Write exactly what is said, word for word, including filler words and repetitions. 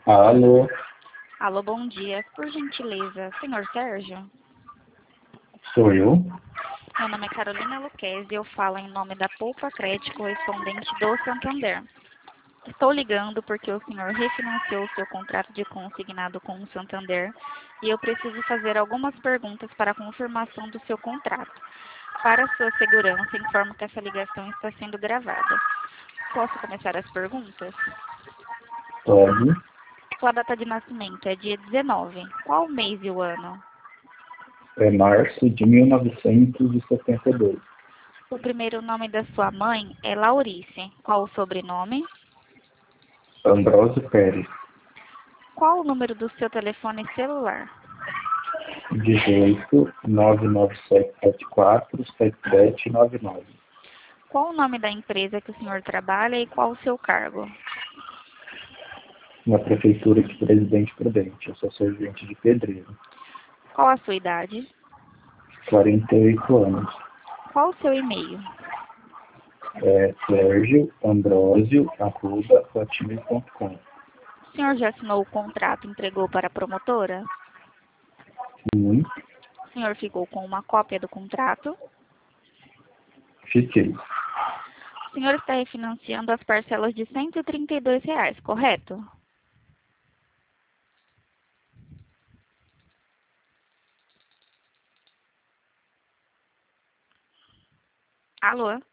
Alô, Alô, bom dia. Por gentileza, senhor Sérgio? sou eu? Meu nome é Carolina Luquezzi e eu falo em nome da Poupa Crédito correspondente do Santander. Estou ligando porque o senhor refinanciou seu contrato de consignado com o Santander e eu preciso fazer algumas perguntas para a confirmação do seu contrato. Para sua segurança, informo que essa ligação está sendo gravada. Posso começar as perguntas? Pode. Sua data de nascimento é dia dezenove. Qual o mês e o ano? É março de mil novecentos e setenta e dois. O primeiro nome da sua mãe é Laurice. Qual o sobrenome? Ambrósio Pérez. Qual o número do seu telefone celular? dezoito, nove nove sete sete quatro, sete sete nove nove. Qual o nome da empresa que o senhor trabalha e qual o seu cargo? Na Prefeitura de Presidente Prudente. Eu sou servente de pedreiro. Qual a sua idade? quarenta e oito anos. Qual o seu e-mail? É Sérgio Ambrósio, arroba, hotmail ponto com. O senhor já assinou o contrato e entregou para a promotora? Sim, O senhor ficou com uma cópia do contrato? fiquei. O senhor está refinanciando as parcelas de cento e trinta e dois reais, correto? Alô?